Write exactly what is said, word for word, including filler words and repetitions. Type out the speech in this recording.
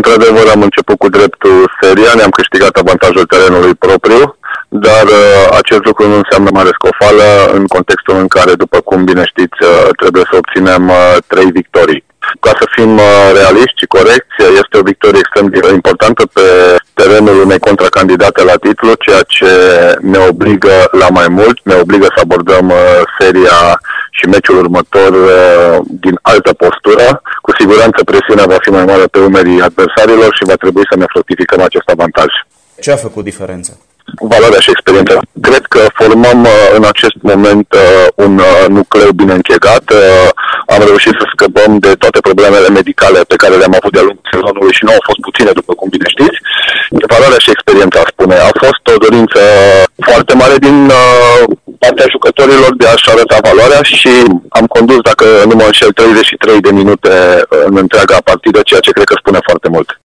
într-adevăr am început cu dreptul seria, ne-am câștigat avantajul terenului propriu, dar uh, acest lucru nu înseamnă mare scofală în contextul în care, după cum bine știți, uh, trebuie să obținem uh, trei victorii. Ca să fim uh, realiști și corecți, este o victorie extrem de importantă pe terenul unei contracandidate la titlu, ceea ce ne obligă la mai mult, ne obligă să abordăm uh, seria și meciul următor uh, din altă postură. Cu siguranță presiunea va fi mai mare pe umerii adversarilor și va trebui să ne fructificăm acest avantaj. Ce a făcut diferența? Valoarea și experiența. Cred că formăm uh, în acest moment uh, un uh, nucleu bine închegat. Uh, am reușit să scăpăm de toate problemele medicale pe care le-am avut de-a lungul sezonului și nu au fost puține, după cum bine știți. Valoarea și experiența, spune. A fost o dorință foarte mare din uh, partea jucătorilor de a-și arăta valoarea și am condus, dacă nu mă înșel, treizeci și trei de minute în întreaga partidă, ceea ce cred că spune foarte mult.